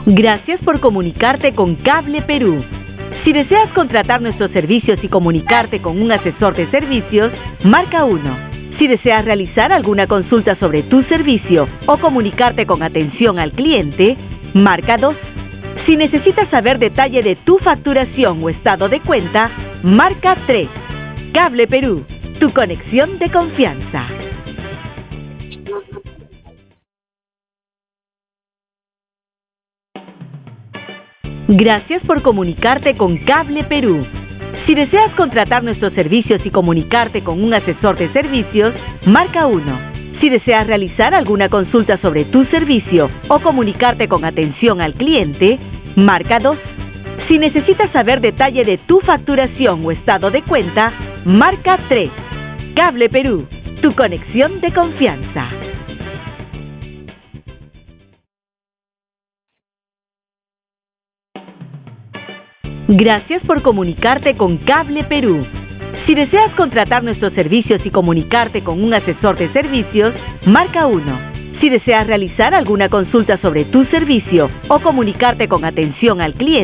Gracias por comunicarte con Cable Perú. Si deseas contratar nuestros servicios y comunicarte con un asesor de servicios, marca 1. Si deseas realizar alguna consulta sobre tu servicio o comunicarte con atención al cliente, marca 2. Si necesitas saber detalle de tu facturación o estado de cuenta, marca 3. Cable Perú, tu conexión de confianza. Gracias por comunicarte con Cable Perú. Si deseas contratar nuestros servicios y comunicarte con un asesor de servicios, marca 1. Si deseas realizar alguna consulta sobre tu servicio o comunicarte con atención al cliente, marca 2. Si necesitas saber detalle de tu facturación o estado de cuenta, marca 3. Cable Perú, tu conexión de confianza. Gracias por comunicarte con Cable Perú. Si deseas contratar nuestros servicios y comunicarte con un asesor de servicios, marca 1. Si deseas realizar alguna consulta sobre tu servicio o comunicarte con atención al cliente,